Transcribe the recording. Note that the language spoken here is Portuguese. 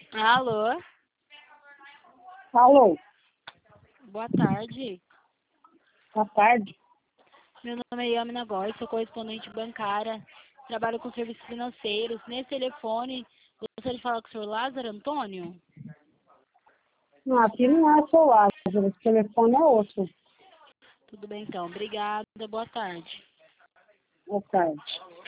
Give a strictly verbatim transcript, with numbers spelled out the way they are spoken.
Alô? Alô? Boa tarde. Boa tarde. Meu nome é Yamina Góes, sou correspondente bancária. Trabalho com serviços financeiros. Nesse telefone, gostaria de falar com o senhor Lázaro Antônio? Não, aqui não é o seu Lázaro, esse telefone é outro. Tudo bem, então. Obrigada. Boa tarde. Boa tarde.